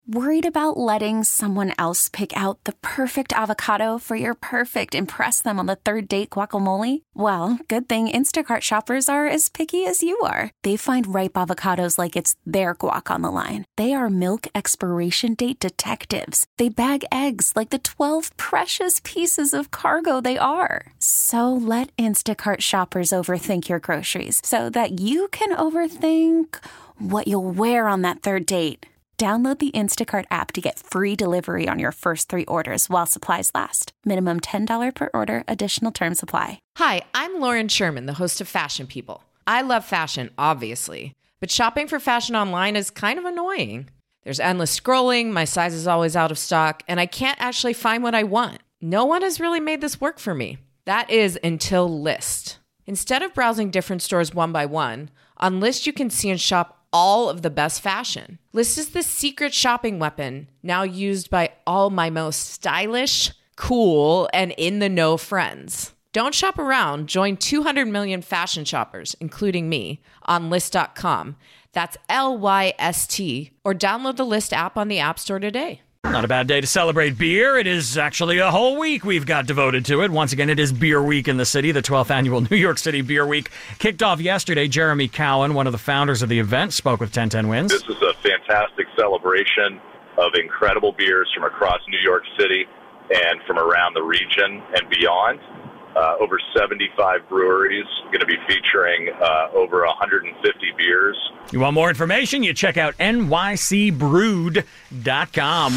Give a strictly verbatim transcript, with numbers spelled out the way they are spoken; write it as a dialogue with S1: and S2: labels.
S1: Worried about letting someone else pick out the perfect avocado for your perfect impress them on the third date guacamole? Well, good thing Instacart shoppers are as picky as you are. They find ripe avocados like it's their guac on the line. They are milk expiration date detectives. They bag eggs like the twelve precious pieces of cargo they are. So let Instacart shoppers overthink your groceries so that you can overthink what you'll wear on that third date. Download the Instacart app to get free delivery on your first three orders while supplies last. Minimum ten dollars per order. Additional terms apply.
S2: Hi, I'm Lauren Sherman, the host of Fashion People. I love fashion, obviously, but shopping for fashion online is kind of annoying. There's endless scrolling, my size is always out of stock, and I can't actually find what I want. No one has really made this work for me. That is until Lyst. Instead of browsing different stores one by one, on Lyst you can see and shop all of the best fashion. Lyst is the secret shopping weapon now used by all my most stylish, cool, and in-the-know friends. Don't shop around. Join two hundred million fashion shoppers, including me, on Lyst dot com. That's L Y S T. Or download the Lyst app on the App Store today.
S3: Not a bad day to celebrate beer. It is actually a whole week we've got devoted to it. Once again, it is Beer Week in the city. The twelfth annual New York City Beer Week kicked off yesterday. Jeremy Cowan, one of the founders of the event, spoke with ten ten Wins.
S4: This is a fantastic celebration of incredible beers from across New York City and from around the region and beyond. Uh, over seventy-five breweries going to be featuring uh, over one hundred fifty beers.
S3: You want more information? You check out N Y C brewed dot com.